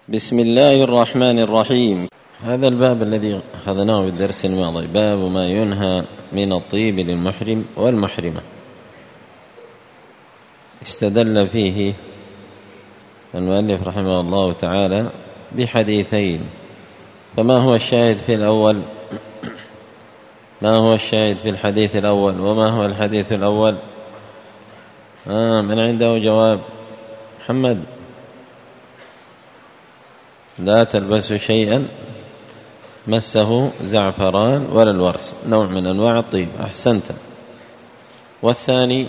بسم الله الرحمن الرحيم. هذا الباب الذي أخذناه بالدرس الماضي، باب ما ينهى من الطيب للمحرم والمحرمة. استدل فيه المؤلف رحمه الله تعالى بحديثين، فما هو الشاهد في الأول؟ ما هو الشاهد في الحديث الأول؟ وما هو الحديث الأول؟ من عنده جواب؟ محمد. لا تلبسوا شيئا مسه زعفران ولا الورس، نوع من أنواع الطيب. أحسنت. والثاني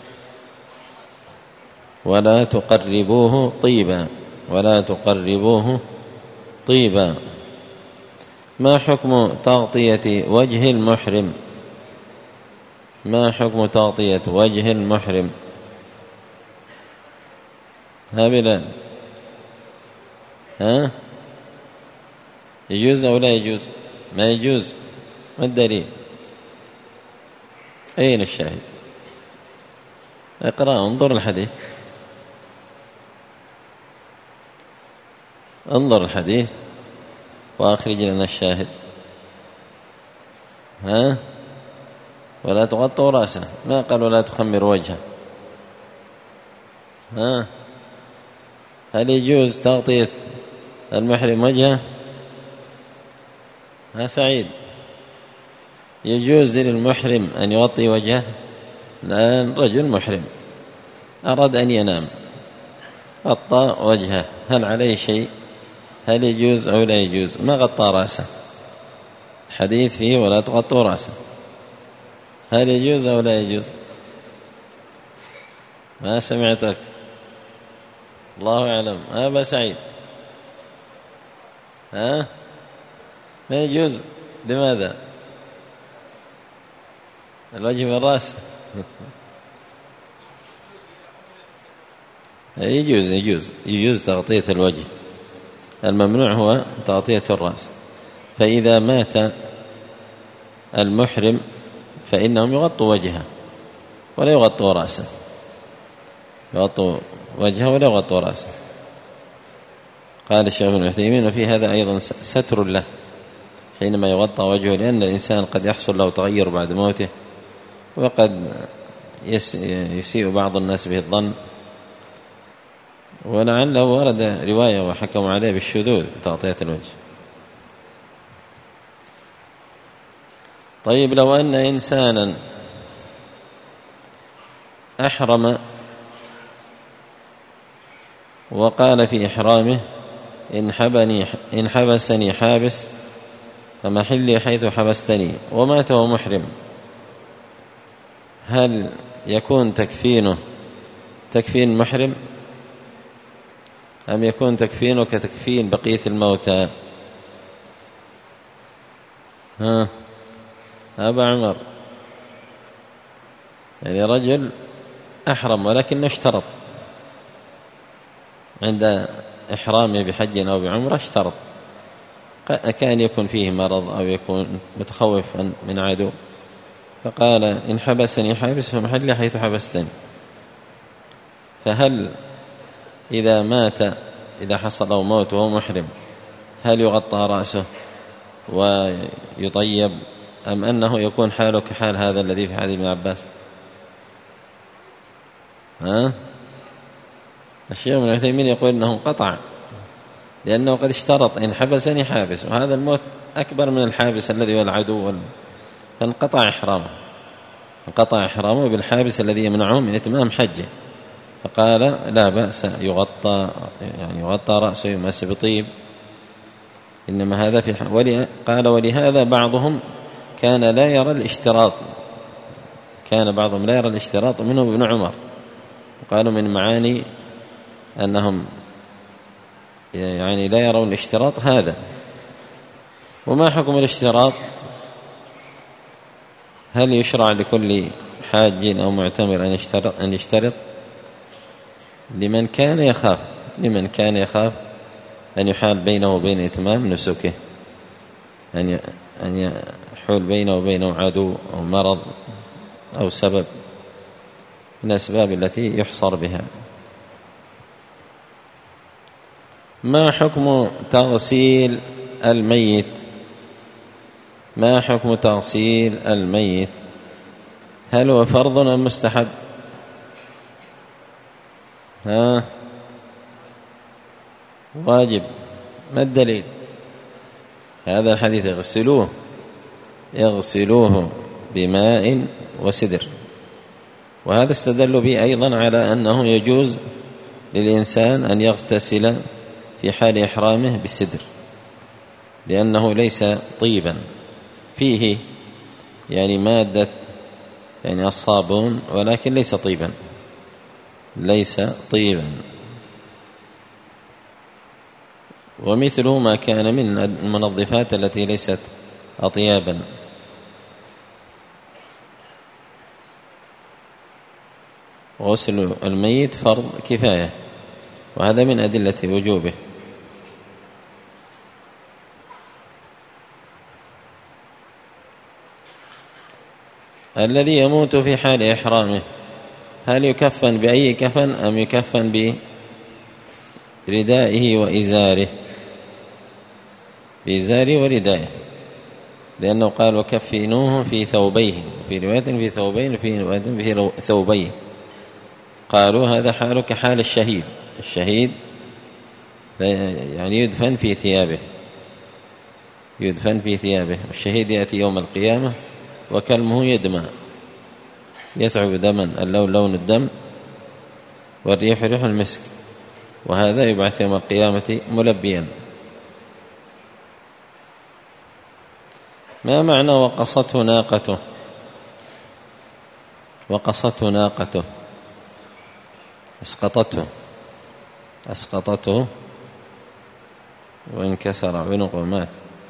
ولا تقربوه طيبا، ولا تقربوه طيبا. ما حكم تغطية وجه المحرم؟ ما حكم تغطية وجه المحرم؟ بلال، يجوز أو لا يجوز؟ ما يجوز. ما الدليل؟ أين الشاهد؟ اقرأ، انظر الحديث، انظر الحديث وأخرج لنا الشاهد. ولا تغطوا رأسه، ما قال ولا تخمر وجهه. هل يجوز تغطية المحرم وجهه؟ سعيد، يجوز للمحرم أن يغطي وجهه؟ الآن رجل محرم أراد أن ينام، غطى وجهه، هل عليه شيء؟ هل يجوز أو لا يجوز؟ ما غطى رأسه، حديث فيه ولا تغطوا رأسه، هل يجوز أو لا يجوز؟ ما سمعتك، الله أعلم. أبا سعيد، ما يجوز. لماذا؟ الوجه من الرأس. يجوز تغطية الوجه، الممنوع هو تغطية الرأس. فإذا مات المحرم فإنهم يغطوا وجهه ولا يغطوا رأسه، يغطوا وجهه ولا يغطوا رأسه. قال الشيخ ابن عثيمين: وفي هذا أيضا ستر له حينما يغطى وجهه، لأن الإنسان قد يحصل له تغير بعد موته، وقد يسيء بعض الناس به الظن، ولعله ورد رواية وحكموا عليه بالشذوذ تغطية الوجه. طيب، لو أن إنسانا أحرم وقال في إحرامه: إن حبسني حابس فمحلي حيث حبستني، ومات وهو محرم، هل يكون تكفينه تكفين محرم أم يكون تكفينه كتكفين بقية الموتى؟ أبا عمر، يعني رجل أحرم ولكنه اشترط عند إحرامه بحج أو بعمرة، اشترط، كان يكون فيه مرض أو يكون متخوف من عدو، فقال: إن حبسني حابس فمحلي حيث حبستني. فهل إذا مات، إذا حصل له موت وهو محرم، هل يغطى رأسه ويطيب، أم أنه يكون حاله كحال هذا الذي في حديث ابن عباس؟ الشيخ ابن عثيمين يقول إنه انقطع، لأنه قد اشترط: إن حبسني حابس، وهذا الموت أكبر من الحابس الذي هو العدو، فانقطع إحرامه بالحابس الذي يمنعه من إتمام حجه، فقال: لا بأس، يغطى رأسه، يمس بطيب، إنما هذا في قال: ولهذا بعضهم كان لا يرى الاشتراط، ومنهم ابن عمر، وقالوا من معاني أنهم لا يرون الاشتراط هذا. وما حكم الاشتراط؟ هل يشرع لكل حاج أو معتمر أن يشترط؟ لمن كان يخاف أن يحال بينه وبين إتمام نسكه، أن يحول بينه وبينه عدو أو مرض أو سبب من الأسباب التي يحصر بها. ما حكم تغسيل الميت؟ ما حكم تغسيل الميت؟ هل هو فرض أم مستحب؟ واجب. ما الدليل؟ هذا الحديث يغسلوه بماء وسدر، وهذا استدل به أيضا على أنه يجوز للإنسان أن يغتسل في حال إحرامه بالسدر، لأنه ليس طيبا، فيه يعني مادة يعني الصابون، ولكن ليس طيبا، ليس طيبا. ومثله ما كان من المنظفات التي ليست أطيابا. غسل الميت فرض كفاية، وهذا من أدلة وجوبه. الذي يموت في حال إحرامه هل يكفن بأي كفن أم يكفن بردائه وإزاره؟ بإزاره وردائه، لأنه قال وكفنوه في ثوبيه، في رواية في ثوبين، في رواية في ثوبيه. قالوا هذا حاله كحال الشهيد يعني يدفن في ثيابه. الشهيد يأتي يوم القيامة وكلمه يدمى، يتعب دما، اللون لون الدم، والريح ريح المسك، وهذا يبعث يوم القيامة ملبيا. ما معنى وقصته ناقته؟ اسقطته وانكسر عنقه ومات.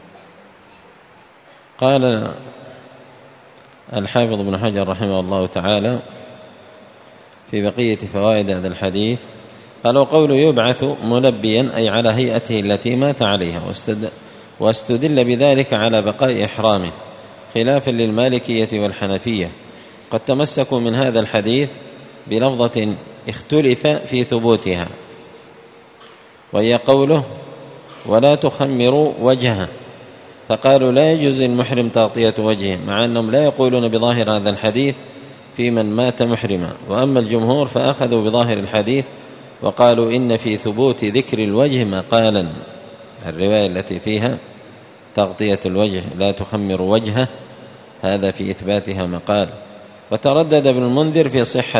قال الحافظ ابن حجر رحمه الله تعالى في بقية فوائد هذا الحديث، قال وقوله يبعث ملبيا أي على هيئته التي مات عليها، واستدل بذلك على بقاء إحرامه، خلافا للمالكية والحنفية. قد تمسكوا من هذا الحديث بلفظة اختلف في ثبوتها، وهي قوله ولا تخمروا وجهه، فقالوا لا يجوز للمحرم تغطية وجهه، مع أنهم لا يقولون بظاهر هذا الحديث في من مات محرما. وأما الجمهور فأخذوا بظاهر الحديث وقالوا إن في ثبوت ذكر الوجه مقالا، الرواية التي فيها تغطية الوجه لا تخمر وجهه، هذا في إثباتها مقال. وتردد ابن المنذر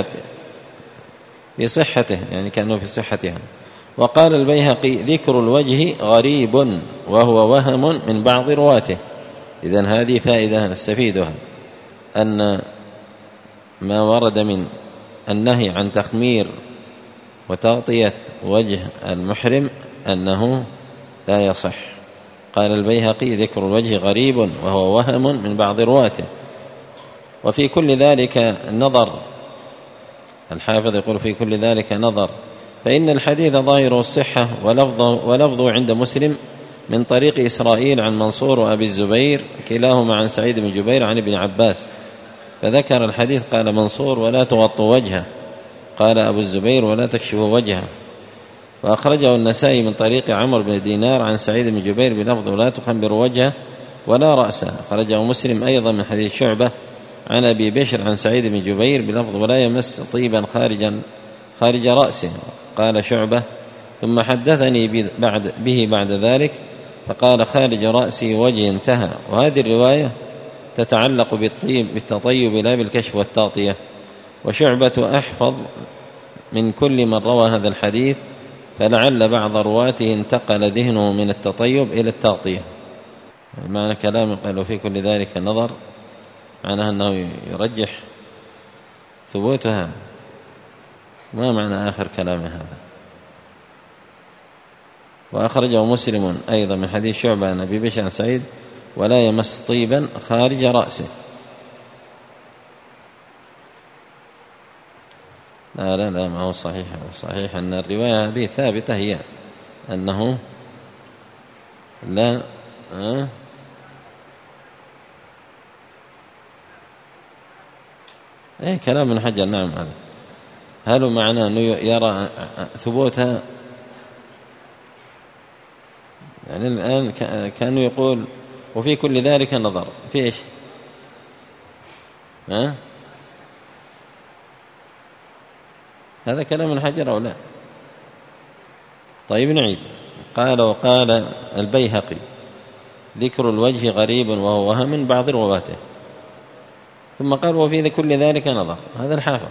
في صحته يعني كأنه في صحتها. وقال البيهقي ذكر الوجه غريب وهو وهم من بعض رواته. إذن هذه فائدة نستفيدها، أن ما ورد من النهي عن تخمير وتغطية وجه المحرم أنه لا يصح. قال البيهقي ذكر الوجه غريب وهو وهم من بعض رواته. وفي كل ذلك نظر، الحافظ يقول في كل ذلك نظر، فإن الحديث ظاهره الصحة، ولفظه عند مسلم من طريق إسرائيل عن منصور وأبي الزبير كلاهما عن سعيد بن جبير عن ابن عباس، فذكر الحديث قال منصور ولا تغطوا وجهه، قال أبو الزبير ولا تكشفوا وجهه. وأخرجه النسائي من طريق عمرو بن دينار عن سعيد بن جبير بلفظ ولا تخمروا وجهه ولا رأسه. أخرجه مسلم أيضا من حديث شعبة عن أبي بشر عن سعيد بن جبير بلفظ ولا يمس طيبا خارج رأسه. قال شعبة ثم حدثني به بعد ذلك فقال خارج رأسي وجه انتهى. وهذه الرواية تتعلق بالتطيب لا بالكشف والتغطية. وشعبة أحفظ من كل من روى هذا الحديث، فلعل بعض رواته انتقل ذهنه من التطيب إلى التغطية. معنى كلامه قالوا في كل ذلك نظر، معناه أنه يرجح ثبوتها. ما معنى آخر كلامه هذا؟ وأخرجه مسلم أيضا من حديث شعبة عن أبي بشر عن سعيد ولا يمس طيبا خارج رأسه. لا ما هو صحيح. الصحيح أن الرواية هذه ثابتة، هي أنه لا كلام ابن حجر. نعم هذا هل معنى أنه يرى ثبوتها؟ يعني الآن كانوا يقول وفي كل ذلك نظر في إيش؟ هذا كلام ابن حجر أو لا؟ طيب نعيد. قال وقال البيهقي ذكر الوجه غريب وهو وهم من بعض رواته. ثم قال وفي كل ذلك نظر. هذا الحافظ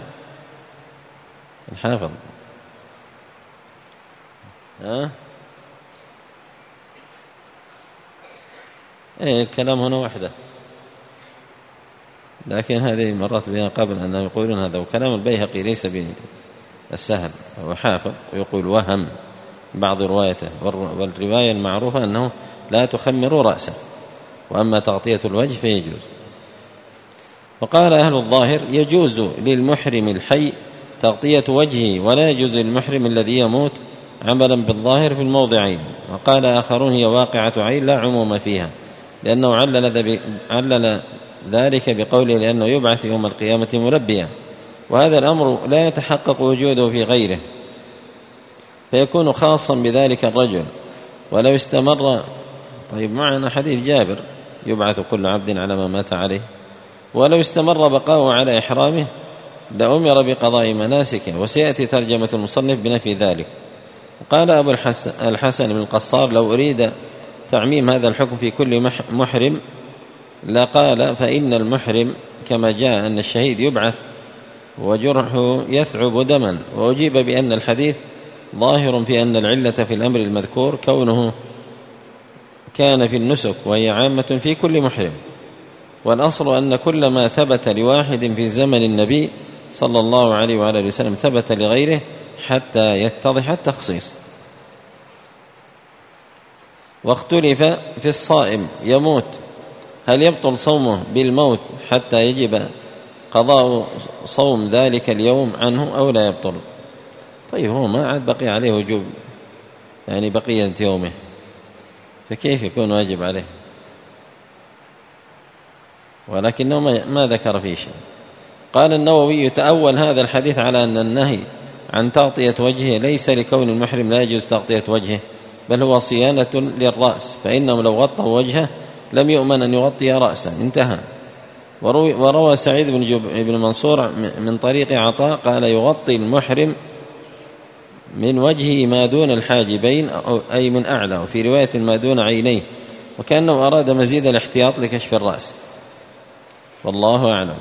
الكلام هنا وحده، لكن هذه مرات بها قبل أنهم يقولون هذا. وكلام البيهقي ليس بالسهل، هو حافظ ويقول وهم بعض روايته، والرواية المعروفة أنه لا تخمر رأسه، وأما تغطية الوجه فيجوز. وقال أهل الظاهر يجوز للمحرم الحي تغطية وجهه ولا يجوز للمحرم الذي يموت عملا بالظاهر في الموضعين. وقال آخرون هي واقعة عين لا عموم فيها، لأنه علل ذلك بقوله لأنه يبعث يوم القيامة ملبيا، وهذا الأمر لا يتحقق وجوده في غيره فيكون خاصا بذلك الرجل. ولو استمر، طيب معنا حديث جابر يبعث كل عبد على ما مات عليه، ولو استمر بقاؤه على إحرامه لأمر بقضاء مناسكه، وسيأتي ترجمة المصنف بنفي ذلك. قال أبو الحسن بن القصار لو أريد تعميم هذا الحكم في كل محرم لقال فإن المحرم كما جاء أن الشهيد يبعث وجرحه يثعب دما. وأجيب بأن الحديث ظاهر في أن العلة في الأمر المذكور كونه كان في النسك، وهي عامة في كل محرم، والأصل أن كل ما ثبت لواحد في زمن النبي صلى الله عليه وآله وسلم ثبت لغيره حتى يتضح التخصيص. واختلف في الصائم يموت هل يبطل صومه بالموت حتى يجب قضاء صوم ذلك اليوم عنه أو لا يبطل؟ طيب هو ما عاد بقي عليه وجوب يعني بقية يومه، فكيف يكون واجب عليه؟ ولكنه ما ذكر فيه شيء. قال النووي يتأول هذا الحديث على أن النهي عن تغطية وجهه ليس لكون المحرم لا يجوز تغطية وجهه، بل هو صيانة للرأس، فإنهم لو غطوا وجهه لم يؤمن أن يغطي رأسه. انتهى. وروى سعيد بن منصور من طريق عطاء قال يغطي المحرم من وجهه ما دون الحاجبين أي من أعلى، وفي رواية ما دون عينيه، وكأنه أراد مزيد الاحتياط لكشف الرأس، والله أعلم.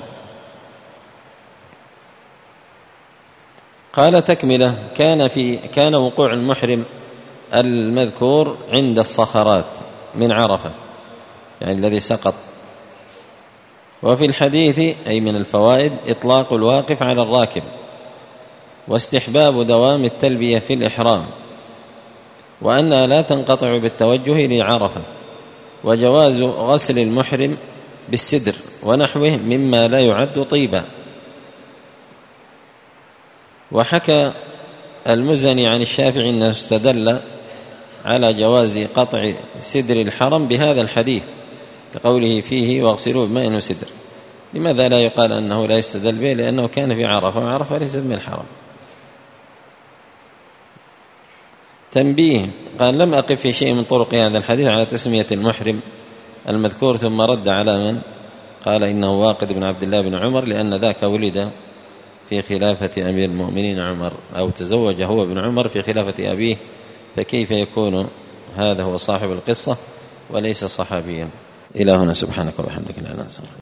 قال تكملة كان وقوع المحرم المذكور عند الصخرات من عرفة، يعني الذي سقط. وفي الحديث أي من الفوائد إطلاق الواقف على الراكب، واستحباب دوام التلبية في الإحرام، وأنها لا تنقطع بالتوجه لعرفة، وجواز غسل المحرم بالسدر ونحوه مما لا يعد طيبا. وحكى المزني عن الشافعي أنه استدل على جواز قطع سدر الحرم بهذا الحديث لقوله فيه واغسلوه بماء وسدر. لماذا لا يقال أنه لا يستدل به؟ لأنه كان في عرفة، وعرفة ليست من الحرم. تنبيه، قال لم أقف في شيء من طرق هذا الحديث على تسمية المحرم المذكور، ثم رد على من قال إنه واقد بن عبد الله بن عمر، لأن ذاك ولد في خلافة أمير المؤمنين عمر، أو تزوج هو بن عمر في خلافة أبيه، فكيف يكون هذا هو صاحب القصة وليس صحابيا؟ إلى هنا، سبحانك وبحمدك لا إله إلا أنت.